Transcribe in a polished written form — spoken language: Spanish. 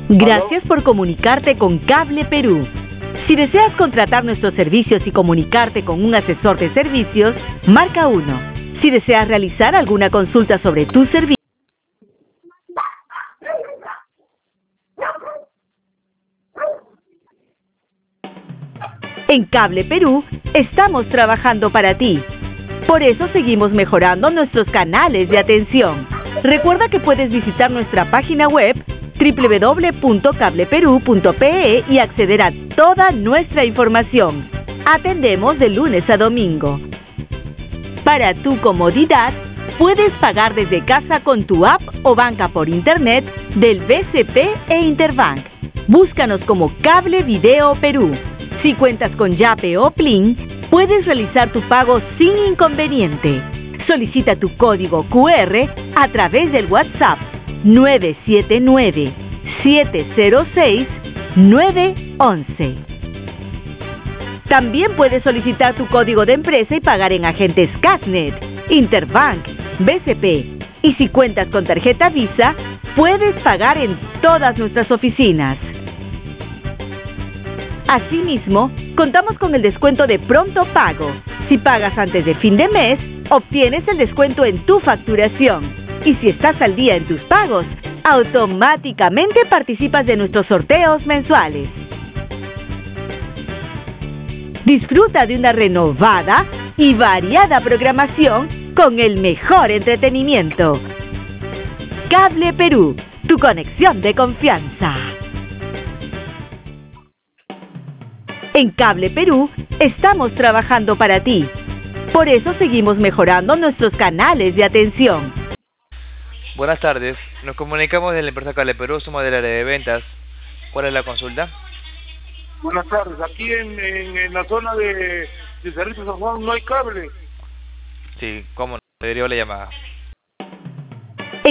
Gracias por comunicarte con Cable Perú. Si deseas contratar nuestros servicios y comunicarte con un asesor de servicios, marca 1. Si deseas realizar alguna consulta sobre tu servicio, en Cable Perú estamos trabajando para ti. Por eso seguimos mejorando nuestros canales de atención. Recuerda que puedes visitar nuestra página web www.cableperu.pe y acceder a toda nuestra información. Atendemos de lunes a domingo. Para tu comodidad, puedes pagar desde casa con tu app o banca por internet del BCP e Interbank. Búscanos como Cable Video Perú. Si cuentas con Yape o Plin, puedes realizar tu pago sin inconveniente. Solicita tu código QR a través del WhatsApp 979-706-911. También puedes solicitar tu código de empresa y pagar en agentes Casnet, Interbank, BCP. Y si cuentas con tarjeta Visa, puedes pagar en todas nuestras oficinas. Asimismo, contamos con el descuento de pronto pago. Si pagas antes de fin de mes, obtienes el descuento en tu facturación. Y si estás al día en tus pagos, automáticamente participas de nuestros sorteos mensuales. Disfruta de una renovada y variada programación con el mejor entretenimiento. Cable Perú, tu conexión de confianza. En Cable Perú estamos trabajando para ti. Por eso seguimos mejorando nuestros canales de atención. Buenas tardes, nos comunicamos de la empresa Cable Perú, somos del área de ventas. ¿Cuál es la consulta? Buenas tardes, aquí en la zona de Cerrito San Juan no hay cable. Sí, cómo no, le derivo la llamada.